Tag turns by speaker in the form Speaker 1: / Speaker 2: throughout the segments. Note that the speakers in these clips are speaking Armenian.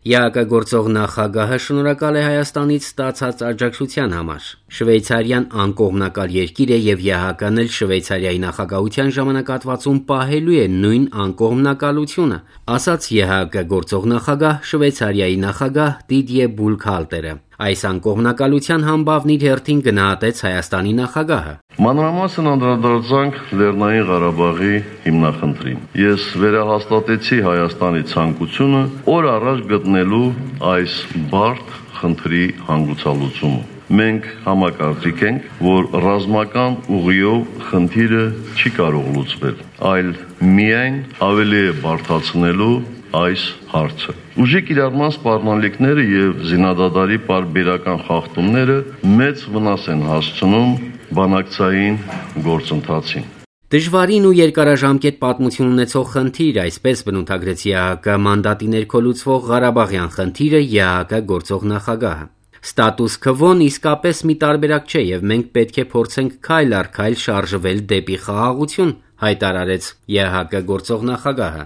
Speaker 1: ԵԱՀԿ գործող նախագահը շնորհակալ է Հայաստանից ստացած աջակցության համար։ Շվեյցարիան անկողմնակալ երկիր է եւ ԵԱՀԿ-ն էլ Շվեյցարիայի նախագահության ժամանակահատվածում պահելու է նույն անկողմնակալությունը, ասաց ԵԱՀԿ գործող նախագահ Շվեյցարիայի նախագահ Դիդիե Բուլքհալտերը։ Այս անկողմնակալության համբավն իր հերթին գնահատեց Հայաստանի նախագահը։
Speaker 2: Մանրամասն անդրադարձանք Լեռնային Ղարաբաղի հիմնախնդրին։ Ես վերահաստատեցի Հայաստանի ցանկությունը օր առաջ գտնելու այս բարդ խնդրի հանգուցալուծումը։ Մենք համակարծիք ենք, որ ռազմական ուղիով խնդիրը չի կարող լուծվել, այլ միայն ավելի է բարդացնելու այս հարցը։ Ուժի կիրառման սպառնալիքները եւ զինադադարի պարբերական խախտումները մեծ վնաս են հասցնում բանակցային գործընթացին։
Speaker 1: Դժվարին ու երկարաժամկետ պատմություն ունեցող խնդիր, այսպես բնութագրեց ԵԱՀԿ մանդատի ներքո լուծվող Ղարաբաղյան խնդիրը ԵԱՀԿ գործող նախագահը։ Ստատուս քվոն իսկապես մի տարբերակ չէ եւ մենք պետք է փորձենք քայլ առ քայլ շարժվել դեպի խաղաղություն, հայտարարեց ԵԱՀԿ գործող նախագահը։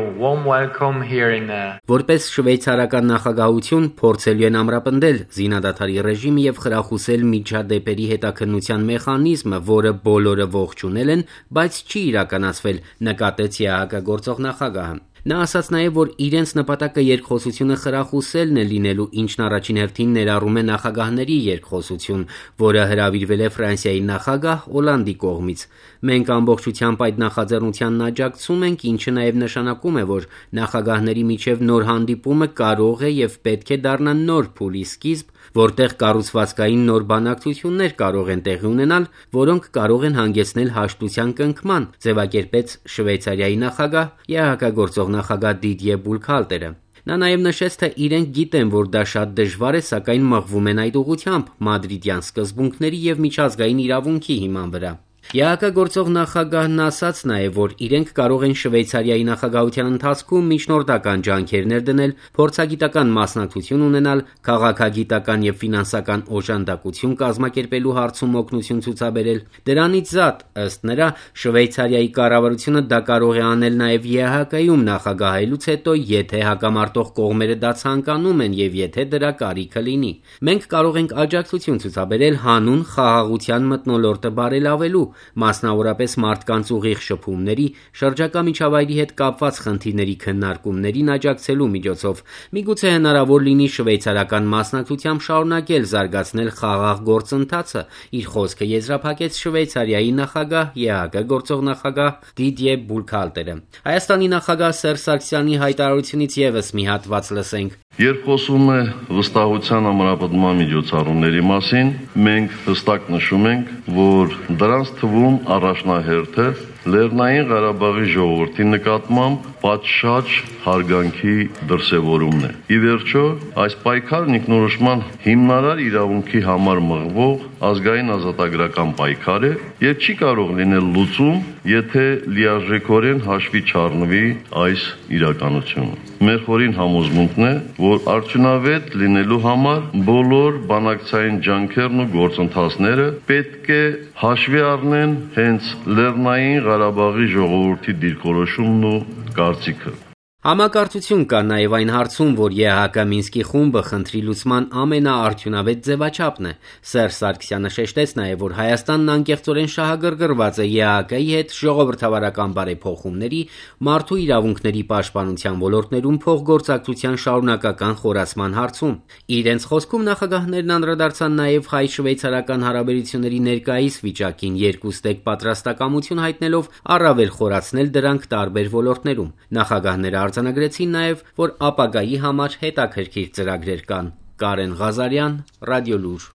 Speaker 1: Որպես շվեյցարական նախագահություն փորձելու են ամրապնդել զինադադարի ռեժիմը եւ խրախուսել միջադեպերի հետաքննության մեխանիզմը, որը բոլորը ողջունել են, բայց չի իրականացվել, նկատեց ԵԱՀԿ գործող նախագահը։ Նա ասաց նաև, որ իրենց նպատակը երկխոսությունը խրախուսելն է լինելու, ինչն առաջին հերթին ներառում է նախագահների երկխոսություն, որը հրավիրվել է Ֆրանսիայի նախագահ Օլանդի կողմից։ Մենք ամբողջությամբ այդ նախաձեռնությանն աջակցում ենք, ինչը նաև նշանակում է, որ նախագահների միջև նոր հանդիպումը կարող է եւ պետք է դառնա նոր փուլի սկիզբ, որտեղ կառուցվածքային նոր բանակցություններ կարող են տեղի ունենալ, որոնք կարող են հանգեցնել հաշտության կնքման, ձևակերպեց Շվեյցարիայի նախագահ ԵԱՀԿ գործող նախագահ Դիդիե Բուլքհալտերը։ Նա նաև նշեց, թե իրենք գիտեն, որ դա շատ դժվար է, սակայն մղվում են այդ ուղղությամբ մադրիդյան սկզբունքների եւ միջազգային իրավունքի հիման վրա։ ԵԱՀԿ գործող նախագահն ասաց նաև, որ իրենք կարող են Շվեյցարիայի նախագահության ընթացքում միջնորդական ջանքեր ներդնել, փորձագիտական մասնակցություն ունենալ, քաղաքագիտական եւ ֆինանսական օժանդակություն կազմակերպելու հարցում օգնություն ցուցաբերել։ Դրանից զատ, ըստ նրա, Շվեյցարիայի կառավարությունը դա կարող է անել նաև ԵԱՀԿ-ում նախագահելուց հետո, եթե հակամարտող կողմերը դա ցանկանում են եւ եթե դրա կարիքը լինի։ Մենք կարող ենք աջակցություն ցուցաբերել հանուն խաղաղության մթնոլորտը բարելավելու, մասնավորապես մարդկանց ուղիղ շփումների, շրջակա միջավայրի հետ կապված խնդիրների քննարկումներին աջակցելու միջոցով։ Միգուցե հնարավոր լինի շվեյցարական մասնակցությամբ շարունակել զարգացնել խաղաղ գործընթացը, իր խոսքը եզրափակեց Շվեյցարիայի նախագահ ԵԱՀԿ գործող նախագահ Դիդիե Բուլքհալտերը։ Հայաստանի նախագահ Սերժ Սարգսյանի հայտարարությունից եւս մի հատված լսենք։
Speaker 2: Երբ խոսում է վստահության ամրապնդման միջոցառումների մասին, մենք հստակ նշում ենք, որ դրանց թվում առաջնահերթը Լեռնային Ղարաբաղի ժողովրդի նկատմամբ պատշաճ հարգանքի դրսևորումն է։ Ի վերջո, այս պայքարն ինքնորոշման հիմնարար իրավունքի համար մղվող ազգային ազատագրական պայքար է եւ չի կարող լինել լուծում, եթե լիարժեքորեն հաշվի չառնվի այս իրականությունը։ Մեր խորին համոզմունքն է, որ արդյունավետ լինելու համար բոլոր բանակցային ջանքերն ու գործընթացները պետք է հաշվի առնեն հենց Լեռնային Ղարաբաղի ժողովրդի դիրքորոշումն ու կարծիքը։
Speaker 1: Համակարծություն կա նաև այն հարցում, որ ԵԱՀԿ Մինսկի խումբը խնդրի լուծման ամենաարդյունավետ ձևաչափն է։ Սերժ Սարգսյանը շեշտեց նաև, որ Հայաստանն անկեղծորեն շահագրգռված է ԵԱՀԿ-ի հետ ժողովրդավարական բարեփոխումների, մարդու իրավունքների պաշտպանության ոլորտներում փոխգործակցության շարունակական խորացման հարցում։ Իրենց խոսքում նախագահներն անդրադարձան նաև հայ-շվեյցարական հարաբերությունների ներկայիս վիճակին, երկուստեք պատրաստակամություն հայտնելով առավել խորացնել դրանք տարբեր ոլորտներում։ Նախագահները արձանագրեցին նաև, որ ապագայի համար հետաքրքիր ծրագրեր կան։ Կարեն Ղազարյան, Ռադիոլուր։